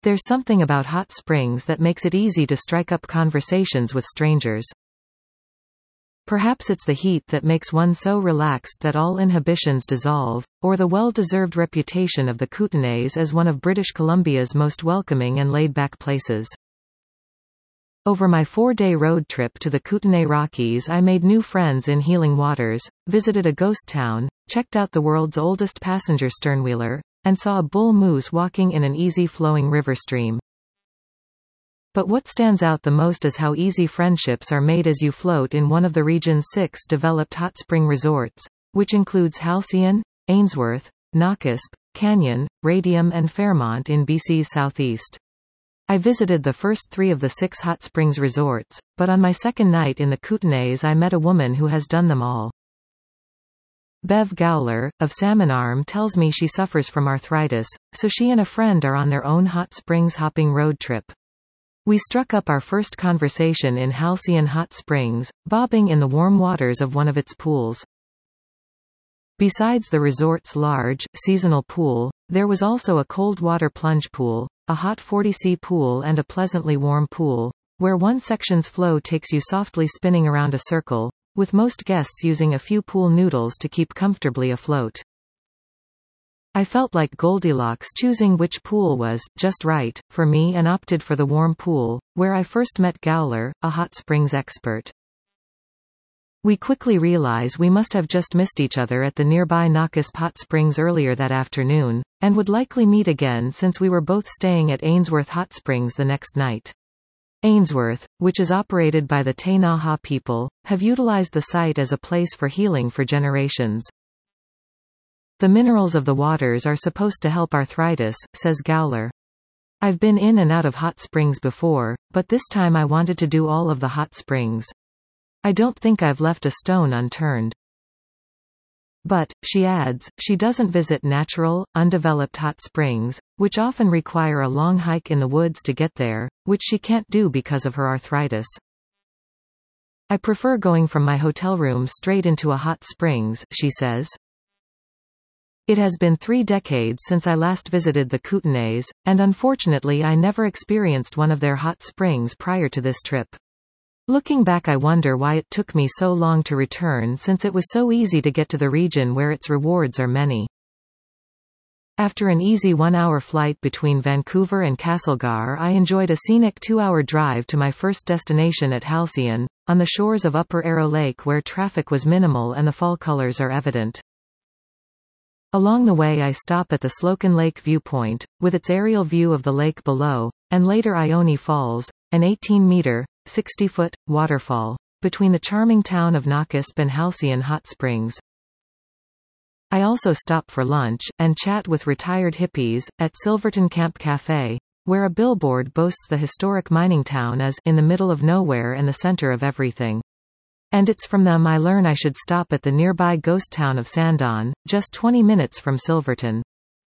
There's something about hot springs that makes it easy to strike up conversations with strangers. Perhaps it's the heat that makes one so relaxed that all inhibitions dissolve, or the well-deserved reputation of the Kootenays as one of British Columbia's most welcoming and laid-back places. Over my 4-day road trip to the Kootenay Rockies, I made new friends in Healing Waters, visited a ghost town, checked out the world's oldest passenger sternwheeler, and saw a bull moose walking in an easy-flowing river stream. But what stands out the most is how easy friendships are made as you float in one of the region's 6 developed hot spring resorts, which includes Halcyon, Ainsworth, Knockasp, Canyon, Radium and Fairmont in BC's southeast. I visited the first 3 of the 6 hot springs resorts, but on my second night in the Kootenays I met a woman who has done them all. Bev Gowler, of Salmon Arm, tells me she suffers from arthritis, so she and a friend are on their own hot springs hopping road trip. We struck up our first conversation in Halcyon Hot Springs, bobbing in the warm waters of one of its pools. Besides the resort's large, seasonal pool, there was also a cold water plunge pool, a hot 40°C pool and a pleasantly warm pool, where one section's flow takes you softly spinning around a circle, with most guests using a few pool noodles to keep comfortably afloat. I felt like Goldilocks choosing which pool was just right for me and opted for the warm pool, where I first met Gowler, a hot springs expert. We quickly realize we must have just missed each other at the nearby Knockasp Hot Springs earlier that afternoon, and would likely meet again since we were both staying at Ainsworth Hot Springs the next night. Ainsworth, which is operated by the Te Naha people, have utilized the site as a place for healing for generations. The minerals of the waters are supposed to help arthritis, says Gowler. I've been in and out of hot springs before, but this time I wanted to do all of the hot springs. I don't think I've left a stone unturned. But, she adds, she doesn't visit natural, undeveloped hot springs, which often require a long hike in the woods to get there, which she can't do because of her arthritis. I prefer going from my hotel room straight into a hot springs, she says. It has been 3 decades since I last visited the Kootenays, and unfortunately I never experienced one of their hot springs prior to this trip. Looking back, I wonder why it took me so long to return, since it was so easy to get to the region where its rewards are many. After an easy 1-hour flight between Vancouver and Castlegar, I enjoyed a scenic 2-hour drive to my first destination at Halcyon, on the shores of Upper Arrow Lake where traffic was minimal and the fall colors are evident. Along the way I stop at the Slocan Lake viewpoint, with its aerial view of the lake below, and later Ione Falls, an 18-meter, 60-foot, waterfall, between the charming town of Knockasp and Halcyon Hot Springs. I also stop for lunch, and chat with retired hippies, at Silverton Camp Cafe, where a billboard boasts the historic mining town is in the middle of nowhere and the center of everything. And it's from them I learn I should stop at the nearby ghost town of Sandon, just 20 minutes from Silverton.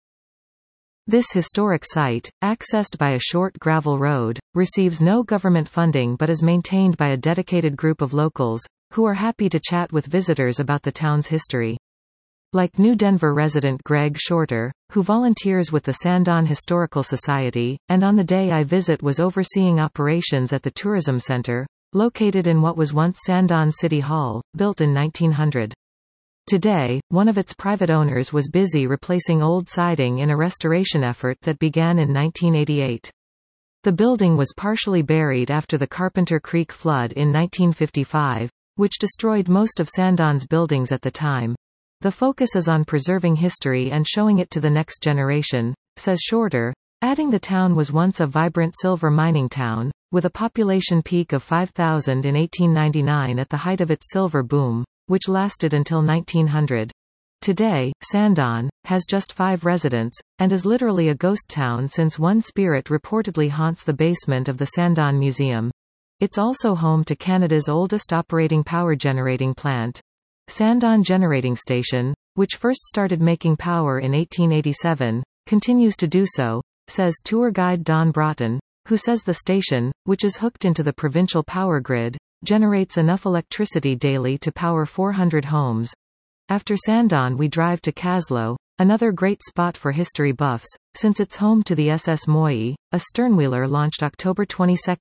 This historic site, accessed by a short gravel road, receives no government funding but is maintained by a dedicated group of locals, who are happy to chat with visitors about the town's history. Like New Denver resident Greg Shorter, who volunteers with the Sandon Historical Society, and on the day I visit was overseeing operations at the Tourism Center, located in what was once Sandon City Hall, built in 1900. Today, one of its private owners was busy replacing old siding in a restoration effort that began in 1988. The building was partially buried after the Carpenter Creek flood in 1955, which destroyed most of Sandon's buildings at the time. The focus is on preserving history and showing it to the next generation, says Shorter, adding the town was once a vibrant silver mining town, with a population peak of 5,000 in 1899 at the height of its silver boom, which lasted until 1900. Today, Sandon has just 5 residents, and is literally a ghost town since one spirit reportedly haunts the basement of the Sandon Museum. It's also home to Canada's oldest operating power generating plant, Sandon Generating Station, which first started making power in 1887, continues to do so, says tour guide Don Broughton, who says the station, which is hooked into the provincial power grid, generates enough electricity daily to power 400 homes. After Sandon we drive to Caslow, Another great spot for history buffs, since it's home to the SS Moyi, a sternwheeler launched October 22,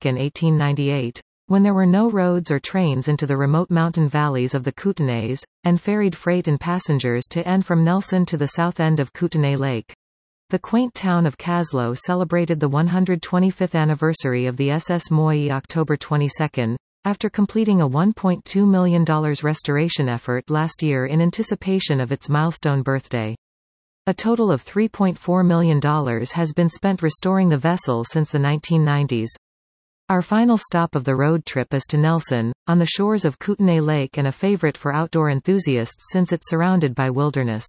1898, when there were no roads or trains into the remote mountain valleys of the Kootenays, and ferried freight and passengers to and from Nelson to the south end of Kootenay Lake. The quaint town of Kaslo celebrated the 125th anniversary of the SS Moyi October 22, after completing a $1.2 million restoration effort last year in anticipation of its milestone birthday. A total of $3.4 million has been spent restoring the vessel since the 1990s. Our final stop of the road trip is to Nelson, on the shores of Kootenay Lake, and a favorite for outdoor enthusiasts since it's surrounded by wilderness.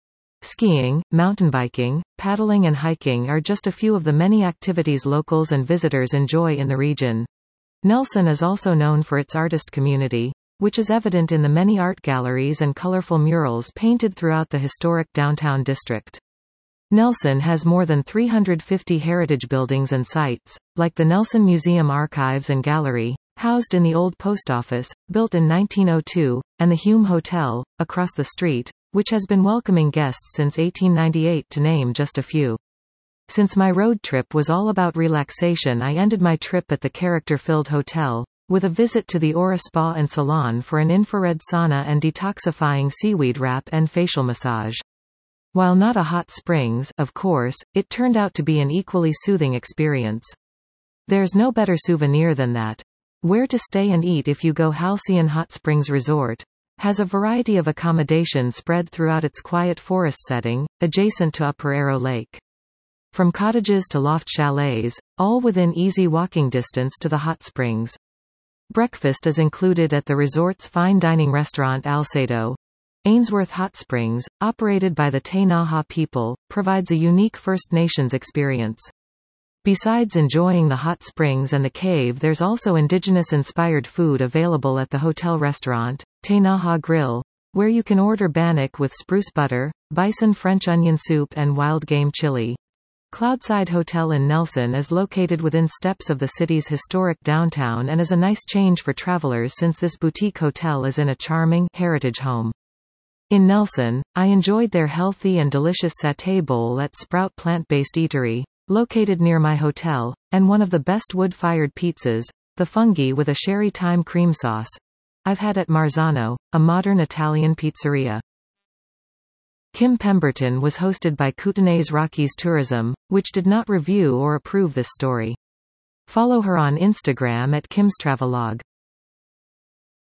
Skiing, mountain biking, paddling and hiking are just a few of the many activities locals and visitors enjoy in the region. Nelson is also known for its artist community, which is evident in the many art galleries and colorful murals painted throughout the historic downtown district. Nelson has more than 350 heritage buildings and sites, like the Nelson Museum Archives and Gallery, housed in the old post office, built in 1902, and the Hume Hotel, across the street, which has been welcoming guests since 1898 to name just a few. Since my road trip was all about relaxation, I ended my trip at the character-filled hotel, with a visit to the Aura Spa and Salon for an infrared sauna and detoxifying seaweed wrap and facial massage. While not a hot springs, of course, it turned out to be an equally soothing experience. There's no better souvenir than that. Where to stay and eat if you go. Halcyon Hot Springs Resort has a variety of accommodation spread throughout its quiet forest setting, adjacent to Upper Arrow Lake. From cottages to loft chalets, all within easy walking distance to the hot springs. Breakfast is included at the resort's fine dining restaurant Alcedo. Ainsworth Hot Springs, operated by the Te Naha people, provides a unique First Nations experience. Besides enjoying the hot springs and the cave, there's also indigenous-inspired food available at the hotel restaurant, Te Naha Grill, where you can order bannock with spruce butter, bison French onion soup and wild game chili. Cloudside Hotel in Nelson is located within steps of the city's historic downtown and is a nice change for travelers since this boutique hotel is in a charming heritage home. In Nelson, I enjoyed their healthy and delicious satay bowl at Sprout Plant-Based Eatery, located near my hotel, and one of the best wood-fired pizzas, the fungi with a sherry thyme cream sauce, I've had at Marzano, a modern Italian pizzeria. Kim Pemberton was hosted by Kootenay's Rockies Tourism, which did not review or approve this story. Follow her on Instagram at Kim's Travelogue.